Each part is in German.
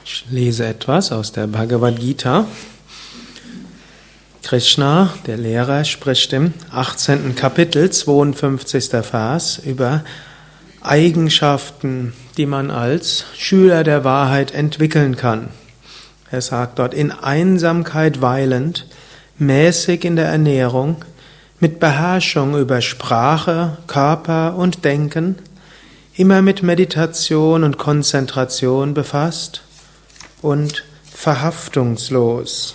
Ich lese etwas aus der Bhagavad Gita. Krishna, der Lehrer, spricht im 18. Kapitel, 52. Vers, über Eigenschaften, die man als Schüler der Wahrheit entwickeln kann. Er sagt dort: in Einsamkeit weilend, mäßig in der Ernährung, mit Beherrschung über Sprache, Körper und Denken, immer mit Meditation und Konzentration befasst und verhaftungslos.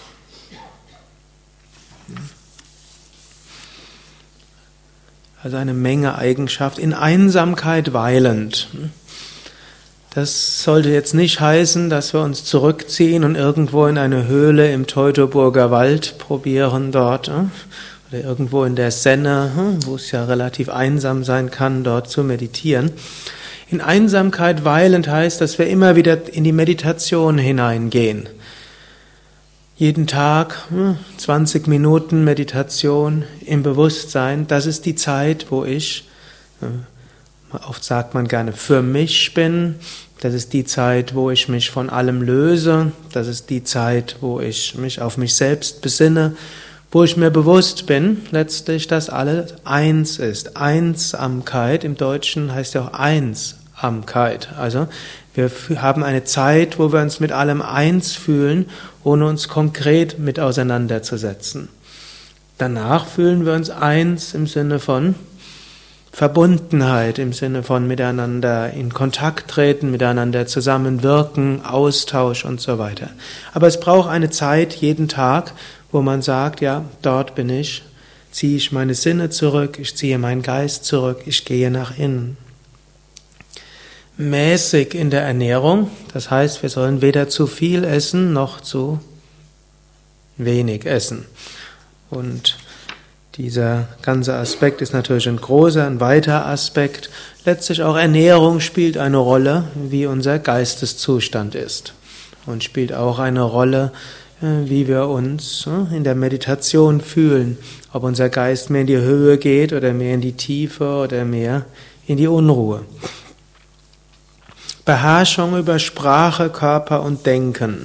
Also eine Menge Eigenschaft, in Einsamkeit weilend. Das sollte jetzt nicht heißen, dass wir uns zurückziehen und irgendwo in eine Höhle im Teutoburger Wald probieren dort, oder irgendwo in der Senne, wo es ja relativ einsam sein kann, dort zu meditieren. In Einsamkeit weilend heißt, dass wir immer wieder in die Meditation hineingehen. Jeden Tag 20 Minuten Meditation im Bewusstsein, das ist die Zeit, wo ich, oft sagt man gerne, für mich bin. Das ist die Zeit, wo ich mich von allem löse. Das ist die Zeit, wo ich mich auf mich selbst besinne, wo ich mir bewusst bin, letztlich, dass alles eins ist. Einsamkeit im Deutschen heißt ja auch Einsamkeit. Also wir haben eine Zeit, wo wir uns mit allem eins fühlen, ohne uns konkret mit auseinanderzusetzen. Danach fühlen wir uns eins im Sinne von Verbundenheit, im Sinne von miteinander in Kontakt treten, miteinander zusammenwirken, Austausch und so weiter. Aber es braucht eine Zeit jeden Tag, wo man sagt, ja, dort bin ich, ziehe ich meine Sinne zurück, ich ziehe meinen Geist zurück, ich gehe nach innen. Mäßig in der Ernährung, das heißt, wir sollen weder zu viel essen, noch zu wenig essen. Und dieser ganze Aspekt ist natürlich ein großer, ein weiter Aspekt. Letztlich auch Ernährung spielt eine Rolle, wie unser Geisteszustand ist. Und spielt auch eine Rolle, wie wir uns in der Meditation fühlen. Ob unser Geist mehr in die Höhe geht oder mehr in die Tiefe oder mehr in die Unruhe. Beherrschung über Sprache, Körper und Denken.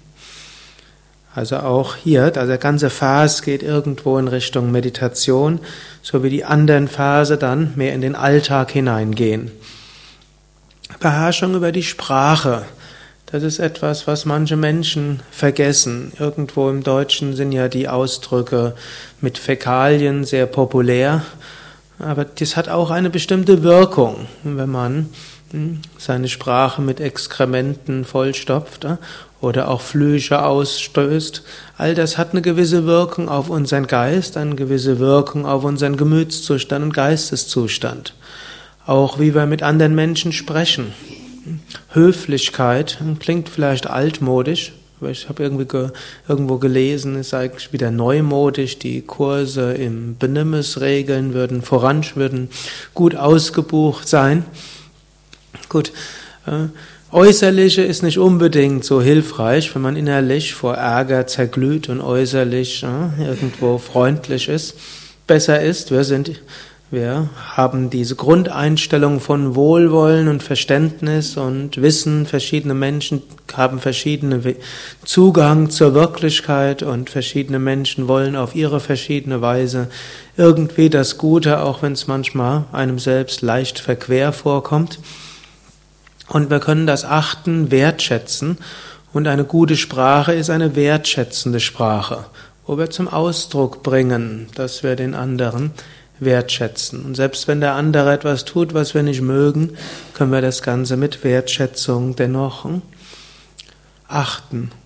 Also auch hier, also der ganze Vers geht irgendwo in Richtung Meditation, so wie die anderen Verse dann mehr in den Alltag hineingehen. Beherrschung über die Sprache, das ist etwas, was manche Menschen vergessen. Irgendwo im Deutschen sind ja die Ausdrücke mit Fäkalien sehr populär, aber das hat auch eine bestimmte Wirkung, wenn man seine Sprache mit Exkrementen vollstopft oder auch Flüche ausstößt. All das hat eine gewisse Wirkung auf unseren Geist, eine gewisse Wirkung auf unseren Gemütszustand und Geisteszustand. Auch wie wir mit anderen Menschen sprechen. Höflichkeit klingt vielleicht altmodisch, aber ich habe irgendwo gelesen, es sei eigentlich wieder neumodisch, die Kurse im Benimmensregeln würden gut ausgebucht sein. Gut, Äußerliche ist nicht unbedingt so hilfreich, wenn man innerlich vor Ärger zerglüht und äußerlich irgendwo freundlich ist. Besser ist, wir haben diese Grundeinstellung von Wohlwollen und Verständnis und Wissen, verschiedene Menschen haben verschiedene Zugang zur Wirklichkeit und verschiedene Menschen wollen auf ihre verschiedene Weise irgendwie das Gute, auch wenn es manchmal einem selbst leicht verquer vorkommt. Und wir können das achten, wertschätzen. Und eine gute Sprache ist eine wertschätzende Sprache, wo wir zum Ausdruck bringen, dass wir den anderen wertschätzen. Und selbst wenn der andere etwas tut, was wir nicht mögen, können wir das Ganze mit Wertschätzung dennoch achten.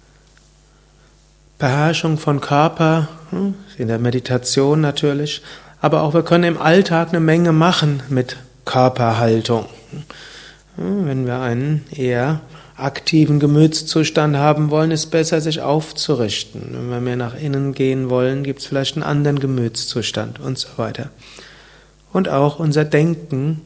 Beherrschung von Körper, in der Meditation natürlich, aber auch wir können im Alltag eine Menge machen mit Körperhaltung. Wenn wir einen eher aktiven Gemütszustand haben wollen, ist es besser, sich aufzurichten. Wenn wir mehr nach innen gehen wollen, gibt es vielleicht einen anderen Gemütszustand und so weiter. Und auch unser Denken.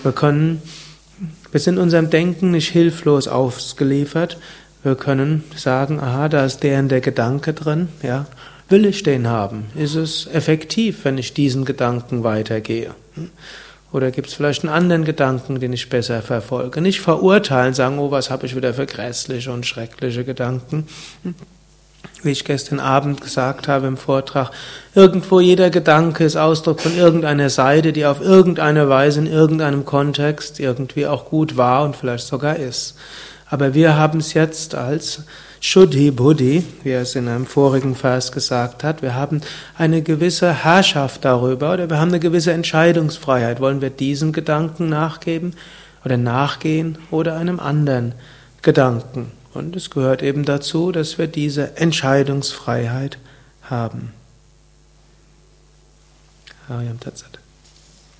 Wir sind unserem Denken nicht hilflos ausgeliefert. Wir können sagen, aha, da ist der und der Gedanke drin, ja. Will ich den haben? Ist es effektiv, wenn ich diesen Gedanken weitergehe? Oder gibt es vielleicht einen anderen Gedanken, den ich besser verfolge? Nicht verurteilen, sagen, oh, was habe ich wieder für grässliche und schreckliche Gedanken. Wie ich gestern Abend gesagt habe im Vortrag, irgendwo jeder Gedanke ist Ausdruck von irgendeiner Seite, die auf irgendeine Weise in irgendeinem Kontext irgendwie auch gut war und vielleicht sogar ist. Aber wir haben es jetzt als Shuddhi Buddhi, wie er es in einem vorigen Vers gesagt hat, wir haben eine gewisse Herrschaft darüber oder wir haben eine gewisse Entscheidungsfreiheit. Wollen wir diesem Gedanken nachgeben oder nachgehen oder einem anderen Gedanken? Und es gehört eben dazu, dass wir diese Entscheidungsfreiheit haben. Ariam Tat Sat.